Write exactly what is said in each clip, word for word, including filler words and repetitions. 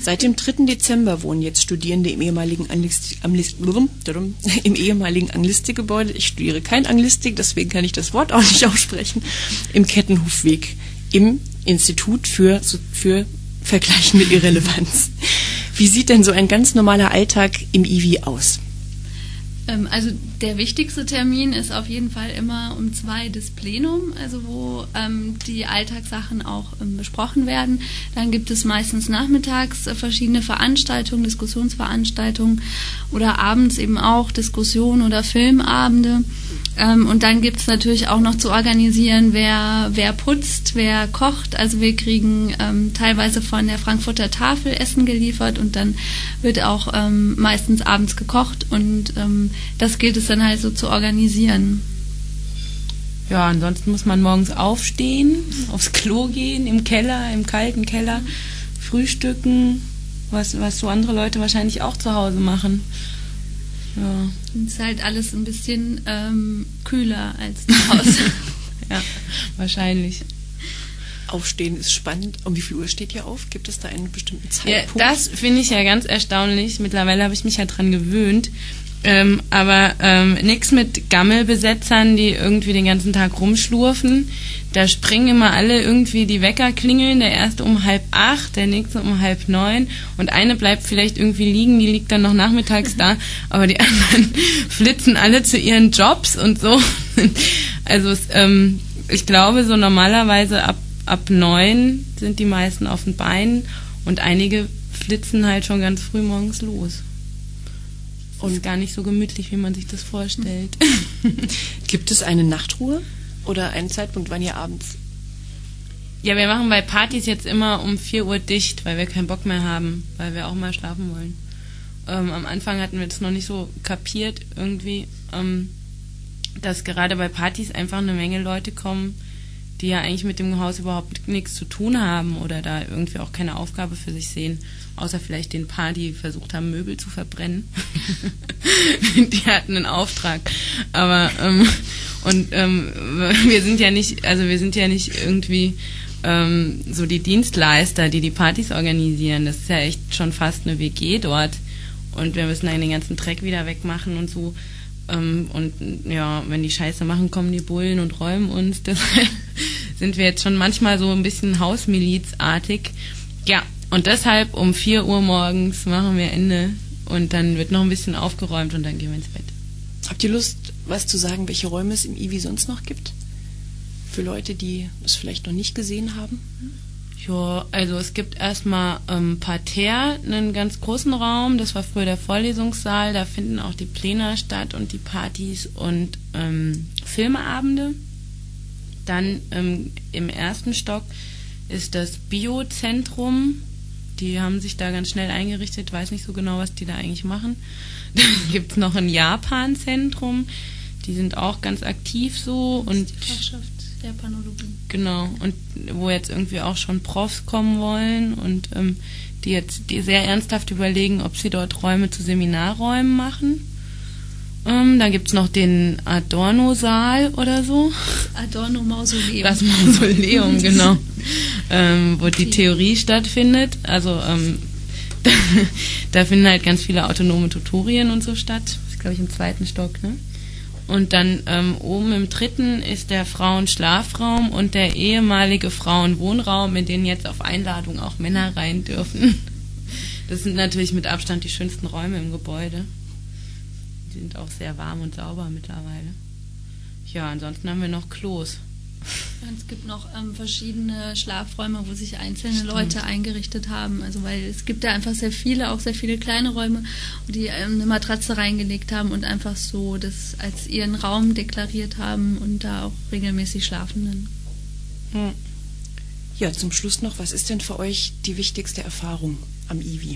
Seit dem dritten Dezember wohnen jetzt Studierende im ehemaligen Anglistik, im ehemaligen Anglistikgebäude. Ich studiere kein Anglistik, deswegen kann ich das Wort auch nicht aussprechen. Im Kettenhofweg, im Institut für, für vergleichende Irrelevanz. Wie sieht denn so ein ganz normaler Alltag im I W I aus? Also der wichtigste Termin ist auf jeden Fall immer um zwei das Plenum, also wo ähm, die Alltagssachen auch ähm, besprochen werden. Dann gibt es meistens nachmittags äh, verschiedene Veranstaltungen, Diskussionsveranstaltungen oder abends eben auch Diskussionen oder Filmabende. Ähm, und dann gibt es natürlich auch noch zu organisieren, wer, wer putzt, wer kocht. Also wir kriegen ähm, teilweise von der Frankfurter Tafel Essen geliefert und dann wird auch ähm, meistens abends gekocht und ähm, das gilt es dann halt so zu organisieren. Ja, ansonsten muss man morgens aufstehen, aufs Klo gehen, im Keller, im kalten Keller, frühstücken, was, was so andere Leute wahrscheinlich auch zu Hause machen. Ja. Es ist halt alles ein bisschen ähm, kühler als zu Hause. Ja, wahrscheinlich. Aufstehen ist spannend. Um wie viel Uhr steht ihr auf? Gibt es da einen bestimmten Zeitpunkt? Ja, das finde ich ja ganz erstaunlich. Mittlerweile habe ich mich ja dran gewöhnt. Ähm, aber ähm, nichts mit Gammelbesetzern, die irgendwie den ganzen Tag rumschlurfen. Da springen immer alle irgendwie die Wecker klingeln. Der erste um halb acht, der nächste um halb neun. Und eine bleibt vielleicht irgendwie liegen, die liegt dann noch nachmittags da. Aber die anderen flitzen alle zu ihren Jobs und so. Also es, ähm, ich glaube, so normalerweise ab, ab neun sind die meisten auf den Beinen. Und einige flitzen halt schon ganz früh morgens los. Und gar nicht so gemütlich, wie man sich das vorstellt. Gibt es eine Nachtruhe oder einen Zeitpunkt, wann ihr abends? Ja, wir machen bei Partys jetzt immer um vier Uhr dicht, weil wir keinen Bock mehr haben, weil wir auch mal schlafen wollen. Ähm, am Anfang hatten wir das noch nicht so kapiert irgendwie, ähm, dass gerade bei Partys einfach eine Menge Leute kommen, die ja eigentlich mit dem Haus überhaupt nichts zu tun haben oder da irgendwie auch keine Aufgabe für sich sehen. Außer vielleicht den paar, die versucht haben, Möbel zu verbrennen. Die hatten einen Auftrag. Aber ähm, und ähm, wir sind ja nicht, also wir sind ja nicht irgendwie ähm, so die Dienstleister, die die Partys organisieren. Das ist ja echt schon fast eine W G dort. Und wir müssen dann den ganzen Dreck wieder wegmachen und so. Ähm, und ja, wenn die Scheiße machen, kommen die Bullen und räumen uns. Deshalb sind wir jetzt schon manchmal so ein bisschen hausmilizartig. Ja. Und deshalb um vier Uhr morgens machen wir Ende und dann wird noch ein bisschen aufgeräumt und dann gehen wir ins Bett. Habt ihr Lust, was zu sagen, welche Räume es im I W I sonst noch gibt? Für Leute, die es vielleicht noch nicht gesehen haben? Ja, also es gibt erstmal ähm, Parterre, einen ganz großen Raum, das war früher der Vorlesungssaal, da finden auch die Pläne statt und die Partys und ähm, Filmeabende. Dann ähm, im ersten Stock ist das Biozentrum. Die haben sich da ganz schnell eingerichtet, weiß nicht so genau, was die da eigentlich machen. Dann gibt es noch ein Japan-Zentrum, die sind auch ganz aktiv so. Und die Fachschaft Japanologie. Genau, und wo jetzt irgendwie auch schon Profs kommen wollen und ähm, die jetzt die sehr ernsthaft überlegen, ob sie dort Räume zu Seminarräumen machen. Ähm, dann gibt es noch den Adorno-Saal oder so. Adorno-Mausoleum. Das Mausoleum, genau. ähm, wo die Theorie stattfindet. Also ähm, da, da finden halt ganz viele autonome Tutorien und so statt. Das ist, glaube ich, im zweiten Stock, ne? Und dann ähm, oben im dritten ist der Frauenschlafraum und der ehemalige Frauenwohnraum, in den jetzt auf Einladung auch Männer rein dürfen. Das sind natürlich mit Abstand die schönsten Räume im Gebäude. Die sind auch sehr warm und sauber mittlerweile. Ja, ansonsten haben wir noch Klos. Es gibt noch ähm, verschiedene Schlafräume, wo sich einzelne Stimmt. Leute eingerichtet haben. Also weil es gibt da einfach sehr viele, auch sehr viele kleine Räume, die ähm, eine Matratze reingelegt haben und einfach so das als ihren Raum deklariert haben und da auch regelmäßig schlafen dann. Ja, zum Schluss noch, was ist denn für euch die wichtigste Erfahrung am I W I?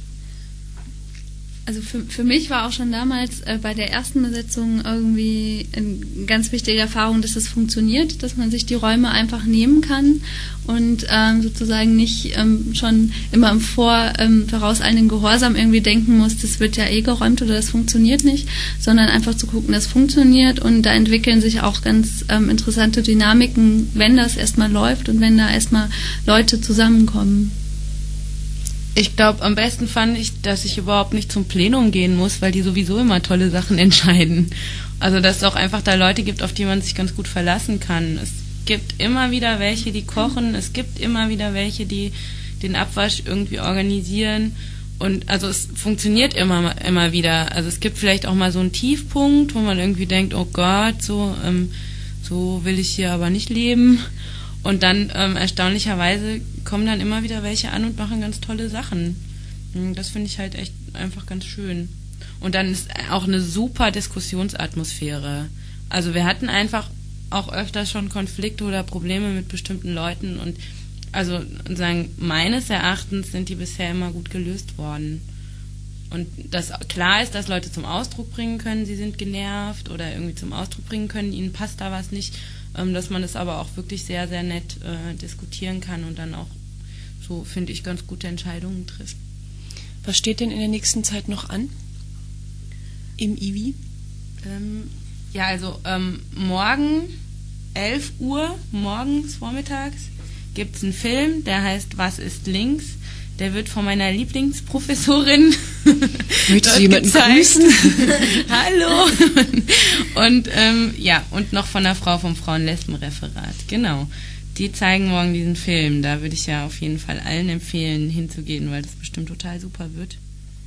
Also für, für mich war auch schon damals äh, bei der ersten Besetzung irgendwie eine ganz wichtige Erfahrung, dass es funktioniert, dass man sich die Räume einfach nehmen kann und ähm, sozusagen nicht ähm, schon immer im Vor, ähm, vorauseilenden Gehorsam irgendwie denken muss, das wird ja eh geräumt oder das funktioniert nicht, sondern einfach zu gucken, das funktioniert und da entwickeln sich auch ganz ähm, interessante Dynamiken, wenn das erstmal läuft und wenn da erstmal Leute zusammenkommen. Ich glaube, am besten fand ich, dass ich überhaupt nicht zum Plenum gehen muss, weil die sowieso immer tolle Sachen entscheiden. Also, dass es auch einfach da Leute gibt, auf die man sich ganz gut verlassen kann. Es gibt immer wieder welche, die kochen. Es gibt immer wieder welche, die den Abwasch irgendwie organisieren. Und also es funktioniert immer immer wieder. Also es gibt vielleicht auch mal so einen Tiefpunkt, wo man irgendwie denkt, oh Gott, so ähm, so will ich hier aber nicht leben. Und dann ähm, erstaunlicherweise kommen dann immer wieder welche an und machen ganz tolle Sachen. Das finde ich halt echt einfach ganz schön. Und dann ist auch eine super Diskussionsatmosphäre. Also wir hatten einfach auch öfter schon Konflikte oder Probleme mit bestimmten Leuten und also sagen, meines Erachtens sind die bisher immer gut gelöst worden. Und dass klar ist, dass Leute zum Ausdruck bringen können, sie sind genervt oder irgendwie zum Ausdruck bringen können, ihnen passt da was nicht, ähm, dass man es aber auch wirklich sehr, sehr nett äh, diskutieren kann und dann auch so, finde ich, ganz gute Entscheidungen trifft. Was steht denn in der nächsten Zeit noch an? Im I W I? Ähm, ja, also ähm, morgen, elf Uhr, morgens, vormittags, gibt es einen Film, der heißt Was ist links? Der wird von meiner Lieblingsprofessorin Möchtest du jemanden grüßen? Hallo! Und ähm, ja, und noch von der Frau vom Frauen-Lesben-Referat. Genau. Die zeigen morgen diesen Film. Da würde ich ja auf jeden Fall allen empfehlen, hinzugehen, weil das bestimmt total super wird.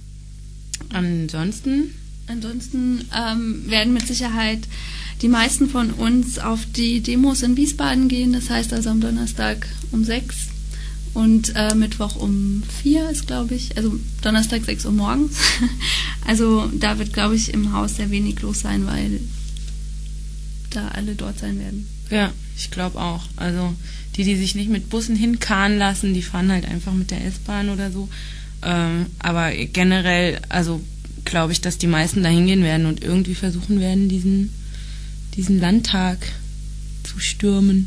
Ansonsten? Ansonsten ähm, werden mit Sicherheit die meisten von uns auf die Demos in Wiesbaden gehen. Das heißt also am Donnerstag um sechs und äh, Mittwoch um vier ist, glaube ich. Also Donnerstag sechs Uhr morgens. Also da wird, glaube ich, im Haus sehr wenig los sein, weil da alle dort sein werden. Ja, ich glaube auch. Also die, die sich nicht mit Bussen hinkarren lassen, die fahren halt einfach mit der S-Bahn oder so. Ähm, aber generell, also glaube ich, dass die meisten da hingehen werden und irgendwie versuchen werden, diesen, diesen Landtag zu stürmen.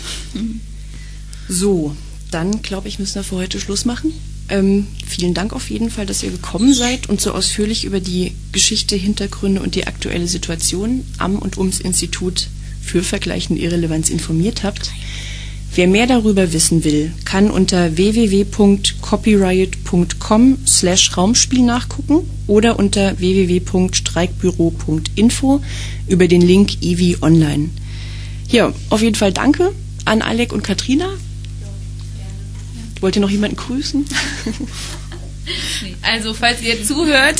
So, dann glaube ich, müssen wir für heute Schluss machen. Ähm, vielen Dank auf jeden Fall, dass ihr gekommen seid und so ausführlich über die Geschichte, Hintergründe und die aktuelle Situation am und ums Institut für vergleichende Irrelevanz informiert habt. Wer mehr darüber wissen will, kann unter w w w punkt copyright punkt com slash Raumspiel nachgucken oder unter w w w punkt streikbüro punkt info über den Link I W I Online. Ja, auf jeden Fall danke an Alec und Katrina. Wollt ihr noch jemanden grüßen? Also, falls ihr zuhört,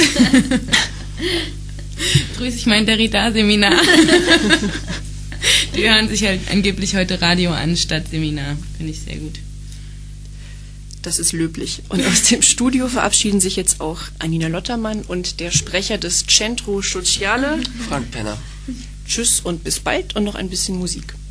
grüße ich mein Derrida-Seminar. Die hören sich halt angeblich heute Radio an statt Seminar. Finde ich sehr gut. Das ist löblich. Und aus dem Studio verabschieden sich jetzt auch Anina Lottermann und der Sprecher des Centro Sociale, Frank Penner. Tschüss und bis bald und noch ein bisschen Musik.